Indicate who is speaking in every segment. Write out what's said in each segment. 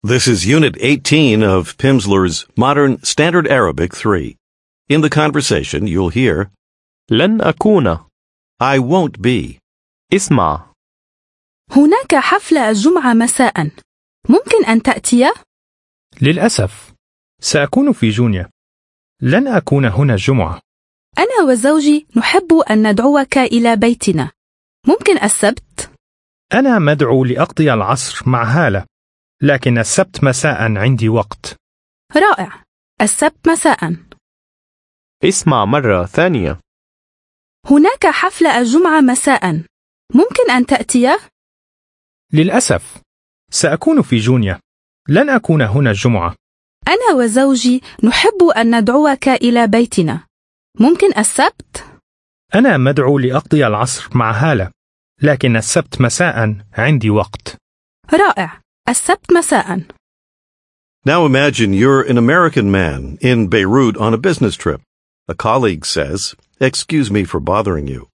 Speaker 1: This is Unit 18 of Pimsleur's Modern Standard Arabic 3. In the conversation, you'll hear
Speaker 2: لن أكون.
Speaker 1: I won't be.
Speaker 2: اسمع.
Speaker 3: هناك حفلة الجمعة مساء. ممكن أن تأتي؟
Speaker 4: للأسف سأكون في جونيا. لن أكون هنا الجمعة.
Speaker 3: أنا وزوجي نحب أن ندعوك إلى بيتنا. ممكن السبت؟
Speaker 4: أنا مدعو لأقضي العصر مع هالة، لكن السبت مساء عندي وقت.
Speaker 3: رائع. السبت مساء.
Speaker 2: اسمع مرة ثانية.
Speaker 3: هناك حفلة الجمعة مساء. ممكن أن تأتي؟
Speaker 4: للأسف سأكون في جونيا. لن أكون هنا الجمعة.
Speaker 3: أنا وزوجي نحب أن ندعوك إلى بيتنا. ممكن السبت؟
Speaker 4: أنا مدعو لأقضي العصر مع هالة، لكن السبت مساء عندي وقت.
Speaker 3: رائع. السبت مساء.
Speaker 1: Now imagine you're an American man in Beirut on a business trip. A colleague says, "Excuse me for bothering you."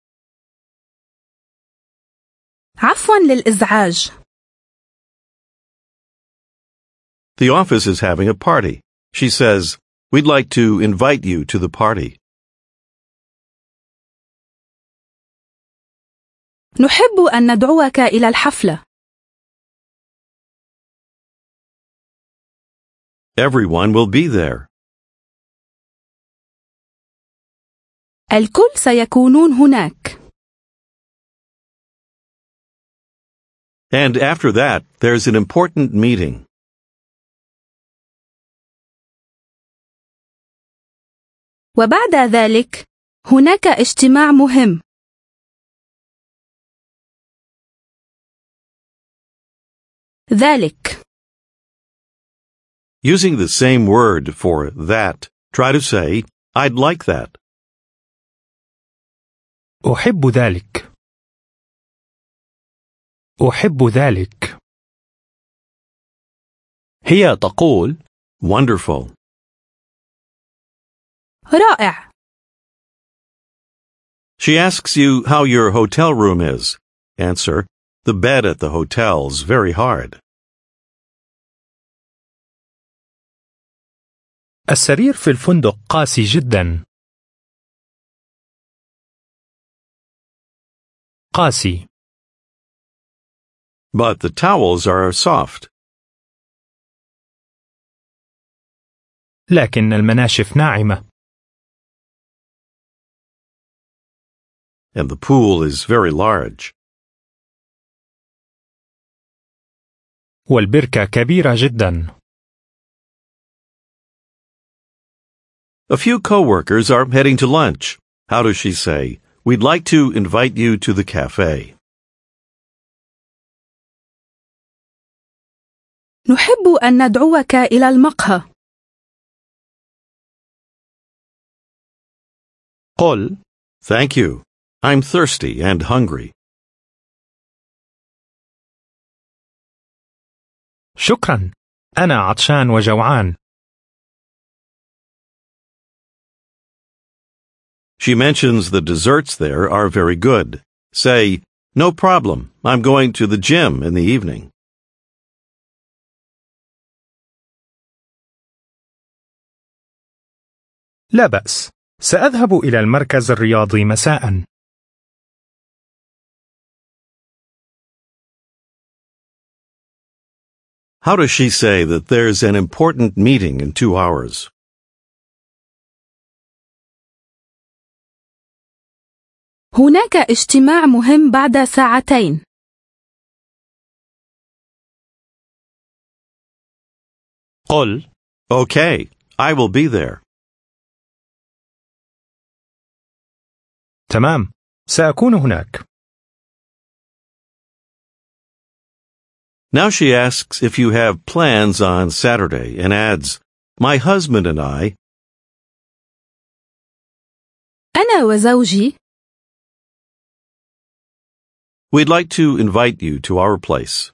Speaker 3: عفوا للإزعاج.
Speaker 1: The office is having a party. She says, "We'd like to invite you to the party."
Speaker 3: نحب أن ندعوك إلى الحفلة.
Speaker 1: Everyone will be there.
Speaker 3: الكل سيكونون هناك.
Speaker 1: And after that, there's an important meeting.
Speaker 3: وبعد ذلك هناك اجتماع مهم. ذلك.
Speaker 1: Using the same word for that, try to say, "I'd like that."
Speaker 4: أحب ذلك. أحب ذلك.
Speaker 2: هي تقول
Speaker 1: Wonderful.
Speaker 3: رائع.
Speaker 1: She asks you how your hotel room is. Answer, "The bed at the hotel's very hard."
Speaker 4: السرير في الفندق قاسي جدا. قاسي.
Speaker 1: But the towels are soft.
Speaker 4: لكن المناشف ناعمة.
Speaker 1: And the pool is very large.
Speaker 4: والبركة كبيرة جدا.
Speaker 1: A few co-workers are heading to lunch. How does she say, "We'd like to invite you to the cafe"?
Speaker 3: نحب أن ندعوك إلى المقهى.
Speaker 2: قل
Speaker 1: Thank you. I'm thirsty and hungry.
Speaker 4: شكرا. أنا عطشان وجوعان.
Speaker 1: She mentions the desserts there are very good. Say, "No problem. I'm going to the gym in the evening."
Speaker 4: لا بأس. سأذهب إلى المركز الرياضي مساء.
Speaker 1: How does she say that there's an important meeting in 2 hours?
Speaker 3: هناك اجتماع مهم بعد ساعتين.
Speaker 2: قل
Speaker 1: Okay, I will be there.
Speaker 4: تمام. سأكون هناك.
Speaker 1: Now she asks if you have plans on Saturday and adds, "My husband and I..."
Speaker 3: أنا وزوجي
Speaker 1: "We'd like to invite you to our place."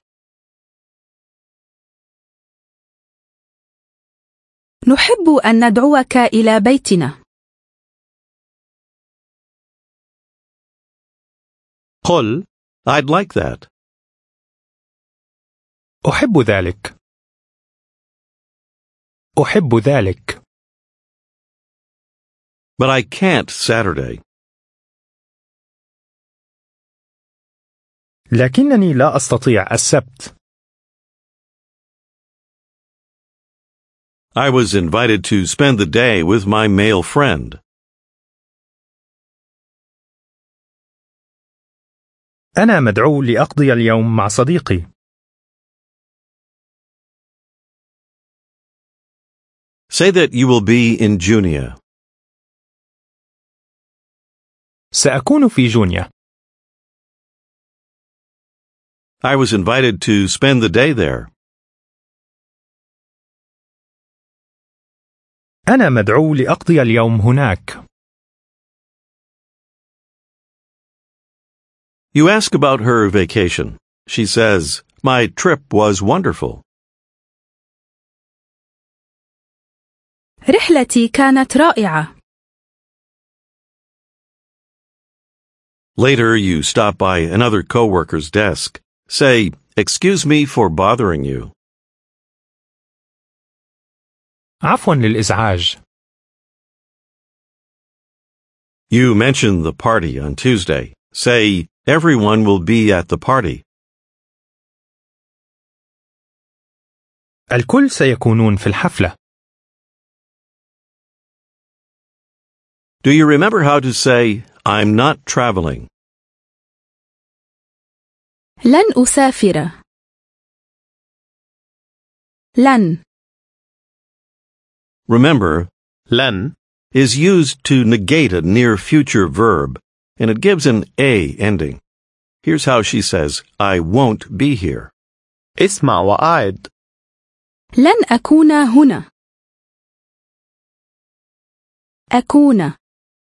Speaker 3: نحب أن ندعوك إلى بيتنا.
Speaker 1: قل, "I'd like that."
Speaker 4: أحب ذلك. أحب ذلك.
Speaker 1: But I can't Saturday.
Speaker 4: لكنني لا أستطيع السبت.
Speaker 1: I was invited to spend the day with my male friend.
Speaker 4: أنا مدعو لأقضي اليوم مع صديقي.
Speaker 1: Say that you will be in Junia.
Speaker 4: سأكون في جونيا.
Speaker 1: I was invited to spend the day there.
Speaker 4: أنا مدعو لأقضي اليوم هناك.
Speaker 1: You ask about her vacation. She says, "My trip was wonderful."
Speaker 3: رحلتي كانت رائعة.
Speaker 1: Later, you stop by another coworker's desk. Say, "Excuse me for bothering you."
Speaker 4: عفوا للإزعاج.
Speaker 1: You mention the party on Tuesday. Say, "Everyone will be at the party."
Speaker 4: الكل سيكونون في الحفلة.
Speaker 1: Do you remember how to say, "I'm not traveling"?
Speaker 3: لن أسافر. لن.
Speaker 1: Remember,
Speaker 2: لن
Speaker 1: is used to negate a near future verb, and it gives an A ending. Here's how she says, "I won't be here."
Speaker 2: اسمع وأعد.
Speaker 3: لن أكون هنا. أكون.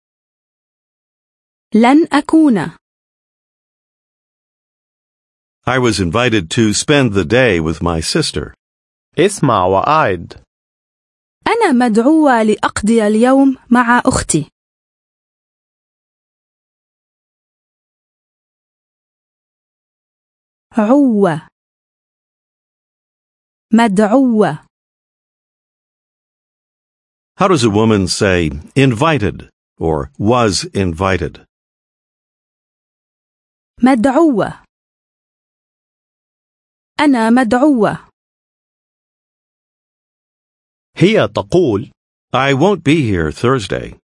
Speaker 3: لن أكون.
Speaker 1: I was invited to spend the day with my sister.
Speaker 2: اسمع وأعد.
Speaker 3: أنا مدعوة لأقضي اليوم مع أختي. عوة. مدعوة.
Speaker 1: How does a woman say invited or was invited?
Speaker 3: مدعوة. أنا مدعوة.
Speaker 2: هي تقول
Speaker 1: I won't be here Thursday.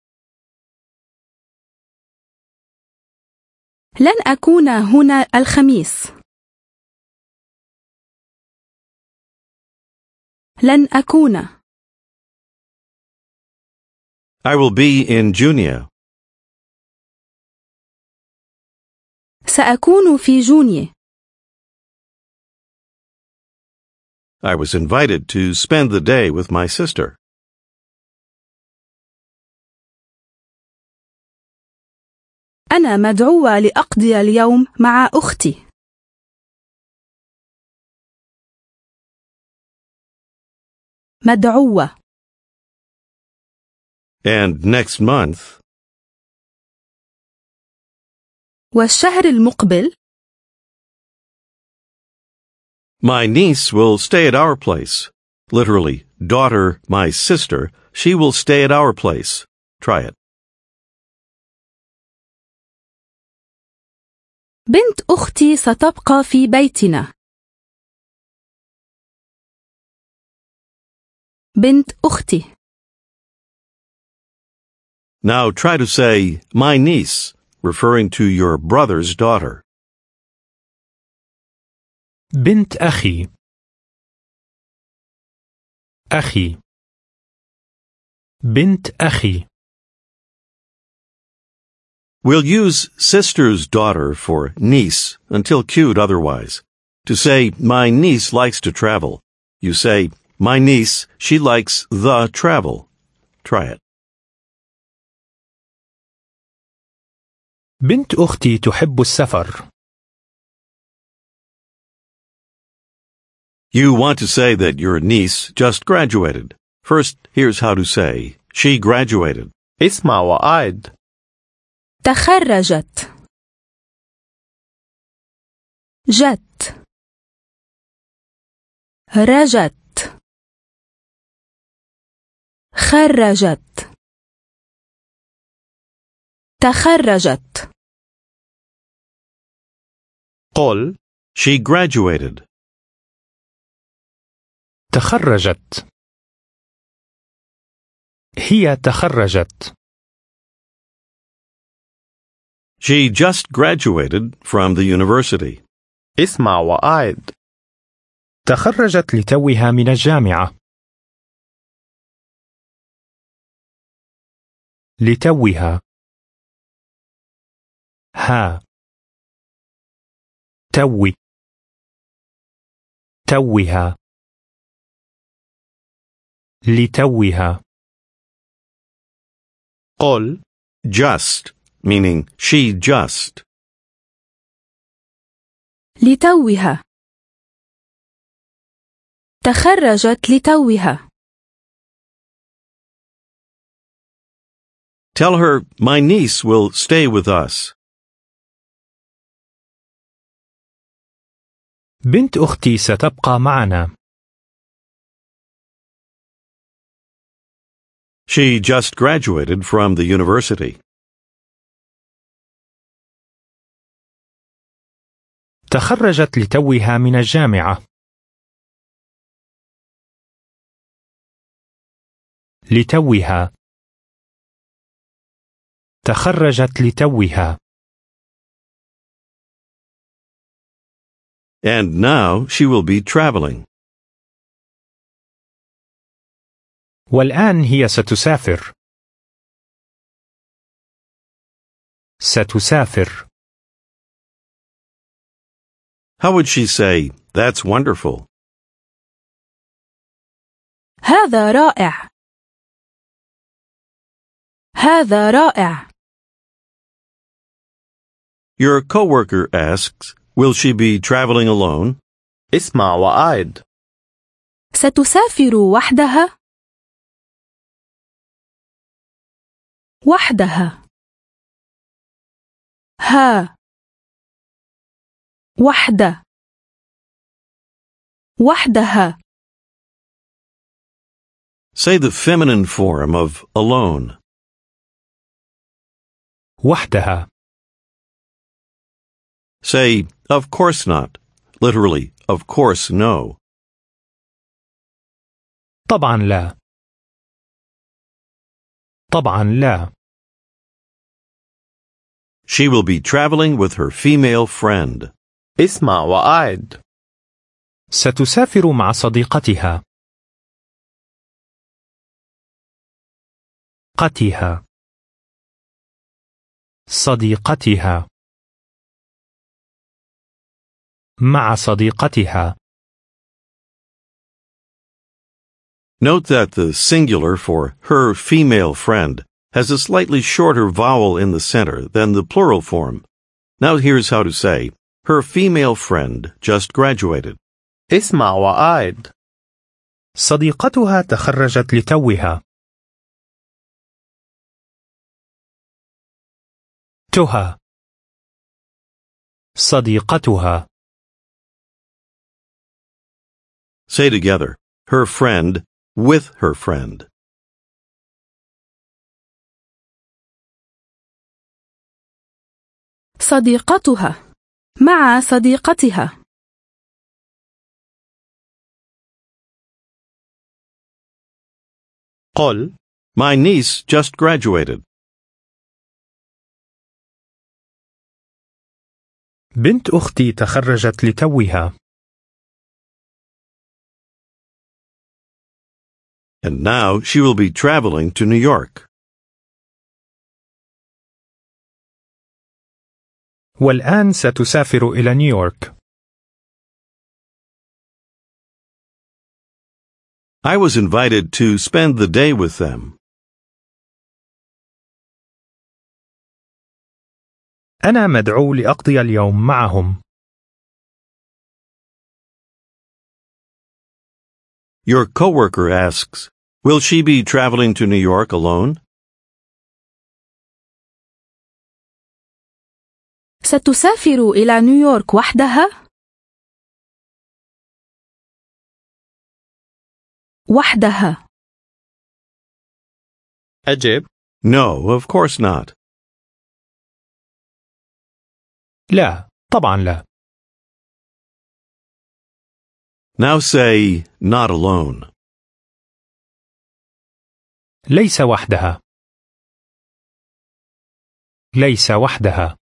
Speaker 3: لن أكون هنا الخميس. لن أكون.
Speaker 1: I will be in Junia.
Speaker 3: سأكون في جونيو.
Speaker 1: I was invited to spend the day with my sister.
Speaker 3: أنا مدعوة لأقضي اليوم مع أختي. مدعوة.
Speaker 1: And next month,
Speaker 3: والشهر المقبل
Speaker 1: my niece will stay at our place. Literally, daughter, my sister, she will stay at our place. Try it.
Speaker 3: بنت أختي ستبقى في بيتنا. بنت أختي.
Speaker 1: Now try to say, my niece, referring to your brother's daughter.
Speaker 4: بنت أخي. أخي. بنت أخي.
Speaker 1: We'll use sister's daughter for niece until cued otherwise. To say, my niece likes to travel, you say, my niece, she likes the travel. Try it.
Speaker 4: بنت أختي تحب السفر.
Speaker 1: You want to say that your niece just graduated. First, here's how to say, she graduated.
Speaker 2: اسمع وأعد.
Speaker 3: تخرجت. جت. رجت. تخرجت. تخرجت.
Speaker 2: قل
Speaker 1: She graduated.
Speaker 4: تخرجت. هي تخرجت.
Speaker 1: She just graduated from the university.
Speaker 2: اسمع وأعد.
Speaker 4: تخرجت لتوها من الجامعة. لتوها. ها. توي. توها. لتوها.
Speaker 2: قل
Speaker 1: Just, meaning she just.
Speaker 3: لتوها. تخرجت لتوها.
Speaker 1: Tell her my niece will stay with us.
Speaker 4: بنت أختي ستبقى معنا.
Speaker 1: She just graduated from the university.
Speaker 4: تخرجت لتوها من الجامعة. لتوها. تخرجت لتوها.
Speaker 1: And now she will be traveling.
Speaker 4: والآن هي ستسافر. ستسافر.
Speaker 1: How would she say, "That's wonderful"?
Speaker 3: هذا رائع. هذا رائع.
Speaker 1: Your coworker asks, will she be traveling alone?
Speaker 2: اسمع وأعد.
Speaker 3: ستسافر وحدها. وحدها. ها. وحدة. وحدها.
Speaker 1: Say the feminine form of alone.
Speaker 4: وحدها.
Speaker 1: Say, of course not. Literally, of course no.
Speaker 4: طبعا لا. طبعا لا.
Speaker 1: She will be traveling with her female friend.
Speaker 2: اسمع وأعد.
Speaker 4: ستسافر مع صديقتها. قتها. صديقتها. مع صديقتها.
Speaker 1: Note that the singular for her female friend has a slightly shorter vowel in the center than the plural form. Now here's how to say, her female friend just graduated.
Speaker 2: اسمع وأعد.
Speaker 4: صديقتها تخرجت لتوها. تها. صديقتها.
Speaker 1: Say together, her friend with her friend.
Speaker 3: صديقتها. مع صديقتها.
Speaker 2: قل
Speaker 1: My niece just graduated.
Speaker 4: بنت أختي تخرجت لتوها.
Speaker 1: And now she will be traveling to New York.
Speaker 4: والآن ستسافر إلى نيويورك.
Speaker 1: I was invited to spend the day with them.
Speaker 4: أنا مدعو لأقضي اليوم معهم.
Speaker 1: Your coworker asks, will she be traveling to New York alone?
Speaker 3: ستسافر إلى نيويورك وحدها؟ وحدها.
Speaker 2: أجب.
Speaker 1: No, of course not.
Speaker 4: لا، طبعا لا.
Speaker 1: Now say, not alone.
Speaker 4: ليس وحدها. ليس وحدها.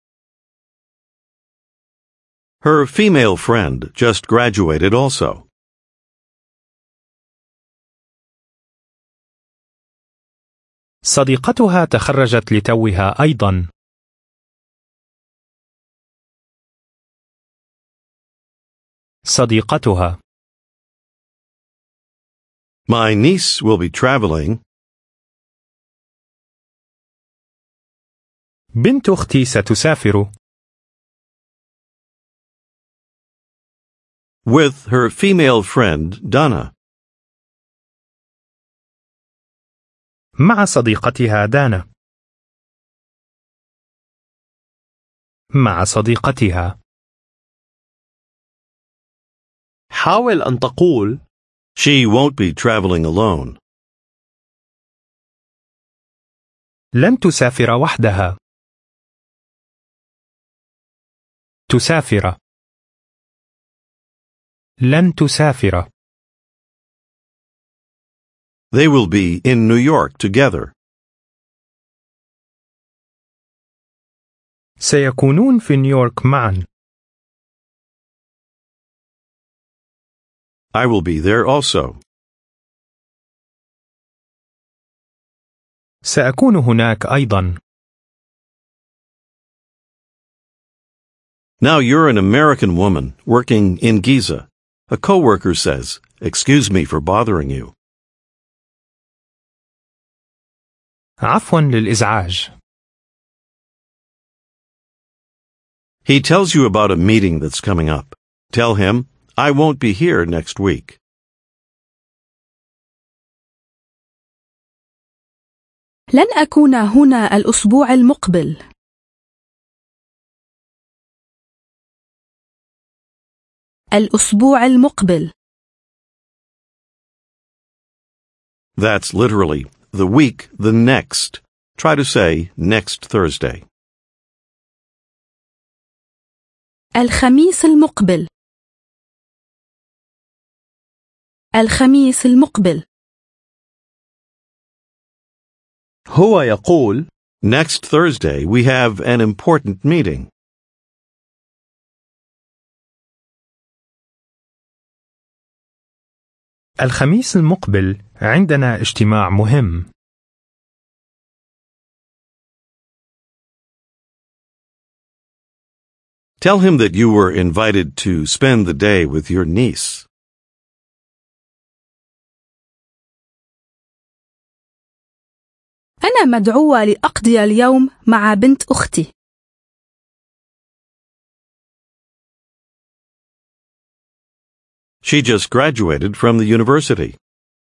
Speaker 1: Her female friend just graduated also.
Speaker 4: صديقتها تخرجت لتوها أيضا. صديقتها.
Speaker 1: My niece will be traveling.
Speaker 4: بنت أختي ستسافر.
Speaker 1: With her female friend, Donna.
Speaker 4: مع صديقتها دانا. مع صديقتها.
Speaker 2: حاول أن تقول
Speaker 1: She won't be traveling alone.
Speaker 4: لن تسافر وحدها. تسافر. لن تسافر.
Speaker 1: They will be in New York together.
Speaker 4: سيكونون في نيويورك معا.
Speaker 1: I will be there also.
Speaker 4: سأكون هناك أيضا.
Speaker 1: Now you're an American woman working in Giza. A coworker says, "Excuse me for bothering you."
Speaker 4: عفوا للإزعاج.
Speaker 1: He tells you about a meeting that's coming up. Tell him, "I won't be here next week."
Speaker 3: لن أكون هنا الأسبوع المقبل. الأسبوع المقبل.
Speaker 1: That's literally the week, the next. Try to say next Thursday.
Speaker 3: الخميس المقبل. الخميس المقبل.
Speaker 2: هو يقول
Speaker 1: Next Thursday we have an important meeting.
Speaker 4: الخميس المقبل عندنا اجتماع مهم.
Speaker 1: Tell him that you were invited to spend the day with your niece.
Speaker 3: أنا مدعوة لأقضي اليوم مع بنت أختي.
Speaker 1: She just graduated from the university.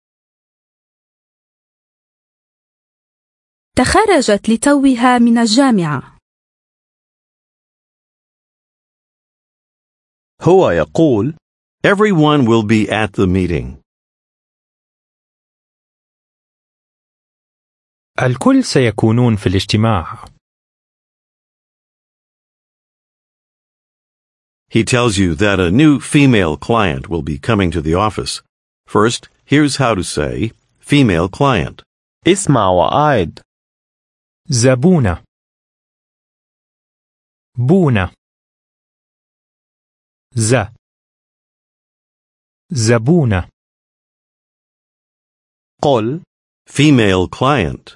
Speaker 3: تخرجت لتوها من الجامعة.
Speaker 2: هو يقول
Speaker 1: Everyone will be at the meeting.
Speaker 4: الكل سيكونون في الاجتماع.
Speaker 1: He tells you that a new female client will be coming to the office. First, here's how to say female client.
Speaker 2: اسمع وأعد.
Speaker 4: زبونة. بونة. زبونة.
Speaker 2: قل
Speaker 1: Female client.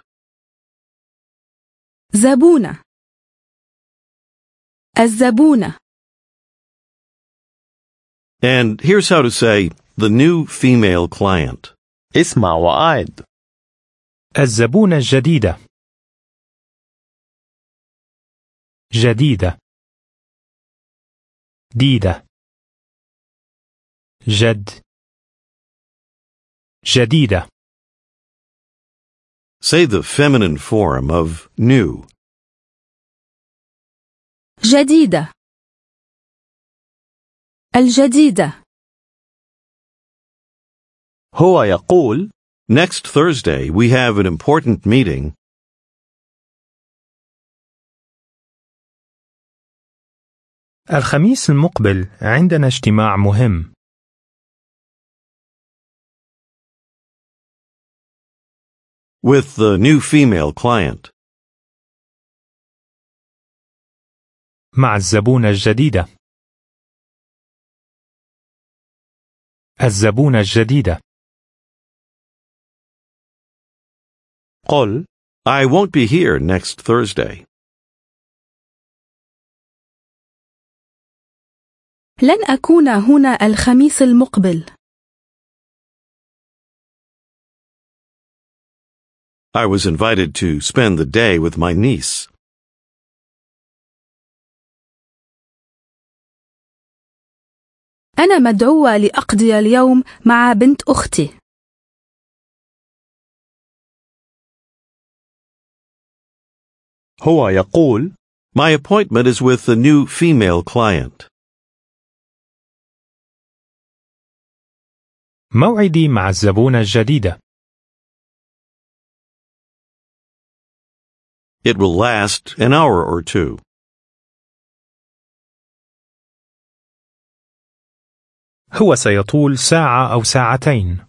Speaker 3: زبونة. الزبونة.
Speaker 1: And here's how to say the new female client.
Speaker 2: اسمع وأعد.
Speaker 4: الزبونة الجديدة. جديدة. ديدة. جديدة.
Speaker 1: Say the feminine form of new.
Speaker 3: جديدة. الجديدة.
Speaker 2: هو يقول
Speaker 1: Next Thursday, we have an important meeting.
Speaker 4: الخميس المقبل عندنا اجتماع مهم.
Speaker 1: With the new female client.
Speaker 4: مع الزبونة الجديدة. الزبونة الجديدة.
Speaker 2: قل
Speaker 1: I won't be here next Thursday.
Speaker 3: لن أكون هنا الخميس المقبل.
Speaker 1: I was invited to spend the day with my niece.
Speaker 3: أنا مدعوة لأقضي اليوم مع بنت أختي.
Speaker 2: هو يقول
Speaker 1: My appointment is with the new female client.
Speaker 4: موعدي مع الزبونة الجديدة.
Speaker 1: It will last an hour or two.
Speaker 4: هو سيطول ساعة أو ساعتين.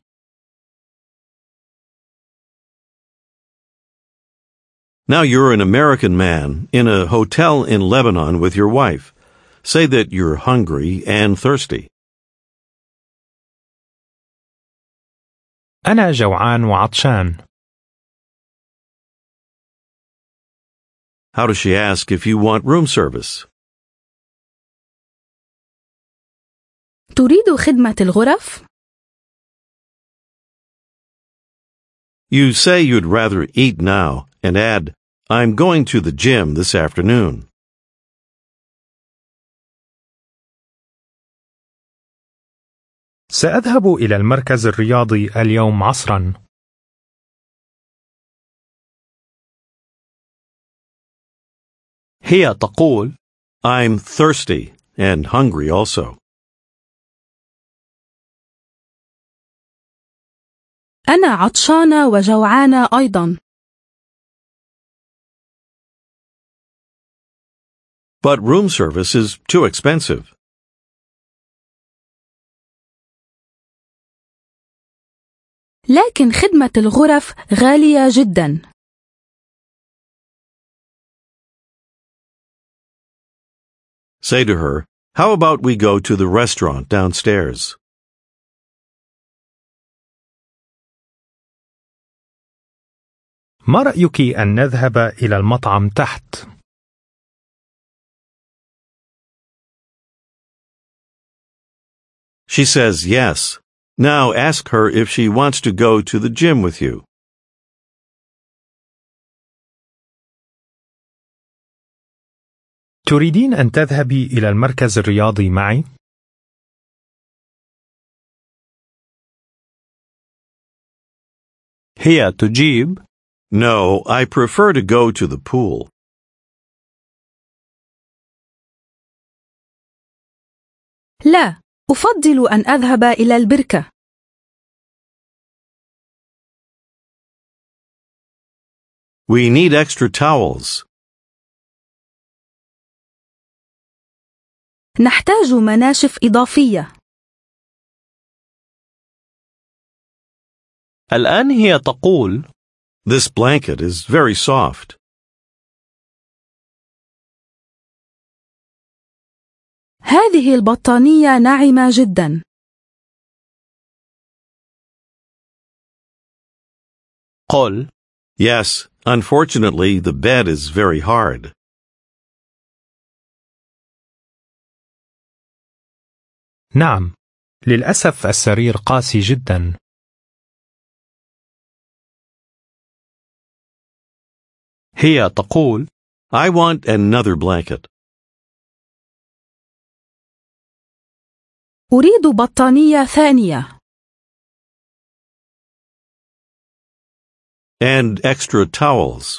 Speaker 1: Now you're an American man in a hotel in Lebanon with your wife. Say that you're hungry and thirsty.
Speaker 4: أنا جوعان وعطشان.
Speaker 1: How does she ask if you want room service?
Speaker 3: تريد خدمة الغرف؟
Speaker 1: You say you'd rather eat now and add, I'm going to the gym this afternoon.
Speaker 4: سأذهب إلى المركز الرياضي اليوم عصرا.
Speaker 2: هي تقول
Speaker 1: I'm thirsty and hungry also.
Speaker 3: أنا عطشانة وجوعانة أيضا.
Speaker 1: But room service is too expensive.
Speaker 3: لكن خدمة الغرف غالية جدا.
Speaker 1: Say to her, how about we go to the restaurant downstairs?
Speaker 4: ما رأيك أن نذهب إلى المطعم تحت؟
Speaker 1: She says yes. Now ask her if she wants to go to the gym with you.
Speaker 4: تريدين أن تذهبي إلى المركز الرياضي معي؟
Speaker 2: هي تجيب
Speaker 1: No, I prefer to go to the pool.
Speaker 3: لا، أفضل أن أذهب إلى البركة.
Speaker 1: We need extra towels.
Speaker 3: نحتاج مناشف إضافية.
Speaker 2: الآن هي تقول
Speaker 1: This blanket is very soft.
Speaker 3: هذه البطانية ناعمة جدا.
Speaker 2: قل
Speaker 1: Yes, unfortunately, the bed is very hard.
Speaker 4: نعم، للأسف السرير قاسي جدا.
Speaker 2: هي تقول
Speaker 1: I want another blanket.
Speaker 3: أريد بطانية ثانية.
Speaker 1: And extra towels.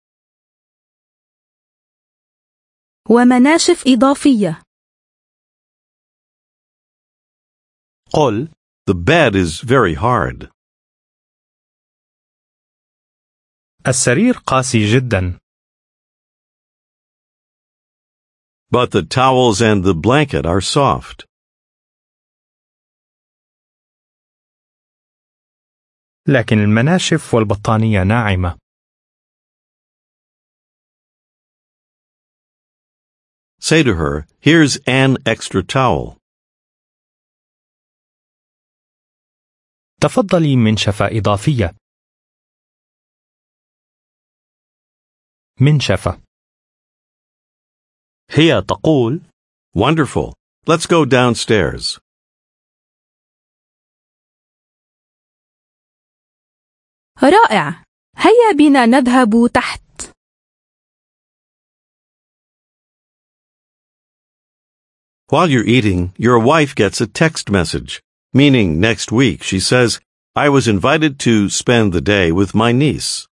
Speaker 3: ومناشف إضافية.
Speaker 2: قل
Speaker 1: The bed is very hard.
Speaker 4: السرير قاسي جدا.
Speaker 1: But the towels and the blanket are soft.
Speaker 4: لكن المناشف والبطانية ناعمة.
Speaker 1: Say to her, here's an extra towel.
Speaker 4: تفضلي منشفة إضافية. منشفة.
Speaker 2: هي تقول
Speaker 1: Wonderful. Let's go downstairs.
Speaker 3: رائع. هيا بنا نذهب تحت.
Speaker 1: While you're eating, your wife gets a text message, meaning next week she says, I was invited to spend the day with my niece.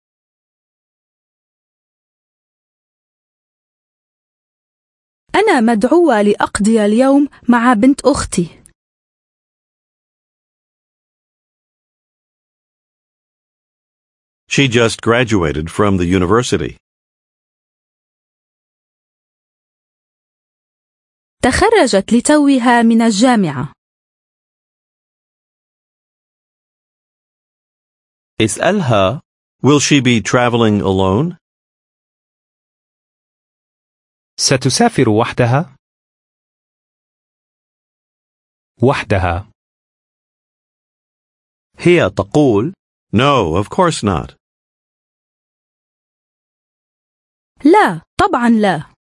Speaker 3: أنا مدعوة لأقضي اليوم مع بنت أختي.
Speaker 1: She just graduated from the university.
Speaker 3: تخرجت لتوها من الجامعة.
Speaker 2: اسألها
Speaker 1: Will she be traveling alone?
Speaker 4: ستسافر وحدها؟ وحدها.
Speaker 2: هي تقول
Speaker 1: No, of course not.
Speaker 3: لا، طبعا لا.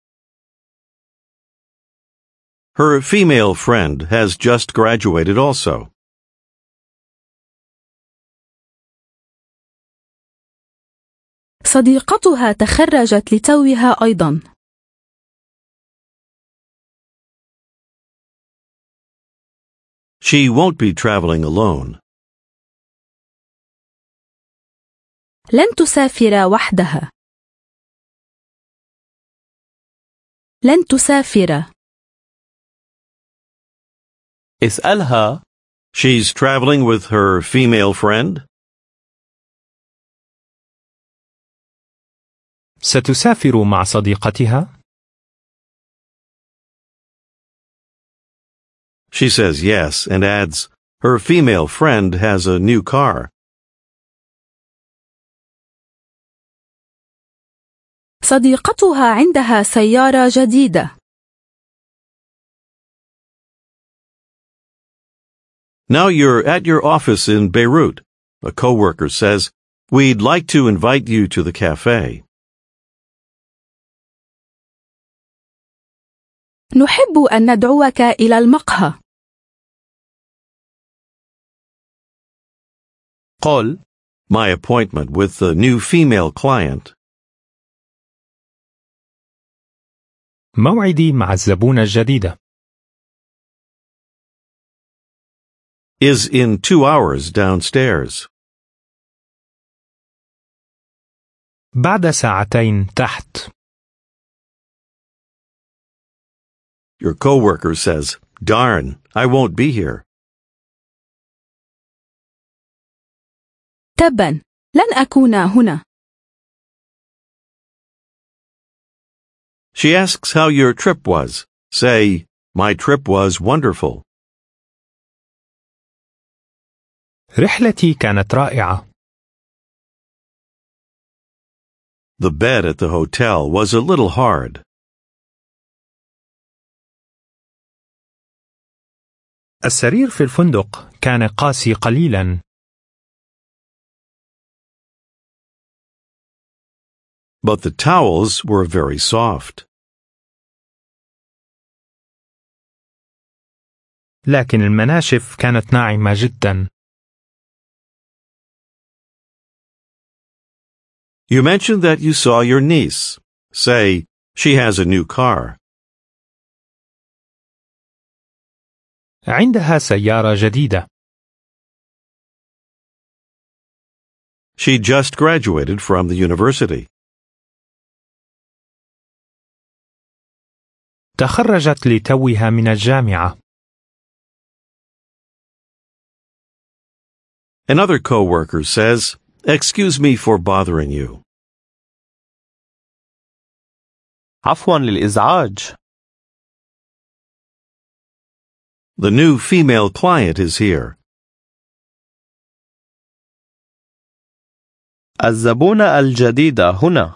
Speaker 1: Her female friend has just graduated also.
Speaker 3: صديقتها تخرجت لتوها أيضا.
Speaker 1: She won't be traveling alone.
Speaker 3: لن تسافر وحدها. لن تسافر.
Speaker 2: اسألها
Speaker 1: She's traveling with her female friend?
Speaker 4: ستسافر مع صديقتها؟
Speaker 1: She says yes and adds, her female friend has a new car.
Speaker 3: صديقتها عندها سيارة جديدة.
Speaker 1: Now you're at your office in Beirut. A coworker says, we'd like to invite you to the cafe.
Speaker 3: نحب أن ندعوك إلى المقهى.
Speaker 2: قل
Speaker 1: My appointment with the new female client
Speaker 4: موعدي مع الزبونة الجديدة.
Speaker 1: is in 2 hours downstairs.
Speaker 4: بعد ساعتين تحت.
Speaker 1: Your coworker says, darn, I won't be here.
Speaker 3: تبا، لن أكون هنا.
Speaker 1: She asks how your trip was. Say, my trip was wonderful.
Speaker 4: رحلتي كانت رائعة.
Speaker 1: The bed at the hotel was a little hard.
Speaker 4: السرير في الفندق كان قاسي قليلا.
Speaker 1: But the towels were very soft.
Speaker 4: لكن المناشف كانت ناعمة جدا.
Speaker 1: You mentioned that you saw your niece. Say, she has a new car.
Speaker 4: عندها سيارة جديدة.
Speaker 1: She just graduated from the university.
Speaker 4: تخرجت لتوها من الجامعة.
Speaker 1: Another coworker says, Excuse me for bothering you.
Speaker 2: عفوا للإزعاج.
Speaker 1: The new female client is here.
Speaker 2: الزبونة الجديدة هنا.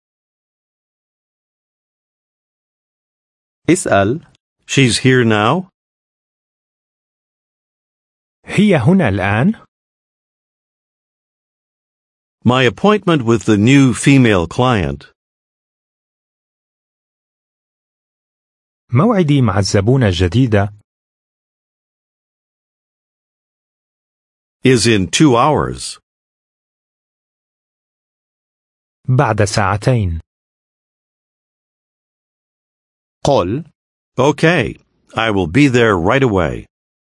Speaker 2: اسأل.
Speaker 1: She's here now?
Speaker 4: هي هنا الآن؟
Speaker 1: My appointment with the new female client
Speaker 4: موعدي مع الزبونة الجديدة
Speaker 1: is in 2 hours.
Speaker 4: بعد ساعتين.
Speaker 2: قل.
Speaker 1: Okay, I will be there right away.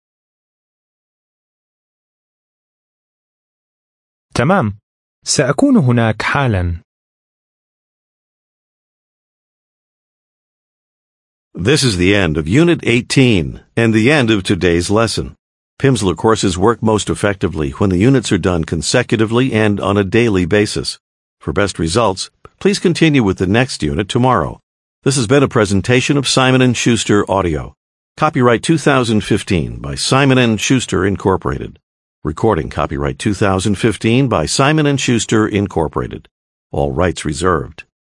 Speaker 4: تمام، سأكون هناك حالا.
Speaker 1: This is the end of Unit 18 and the end of today's lesson. Pimsleur courses work most effectively when the units are done consecutively and on a daily basis. For best results, please continue with the next unit tomorrow. This has been a presentation of Simon & Schuster Audio. Copyright 2015 by Simon & Schuster Incorporated. Recording copyright 2015 by Simon & Schuster Incorporated. All rights reserved.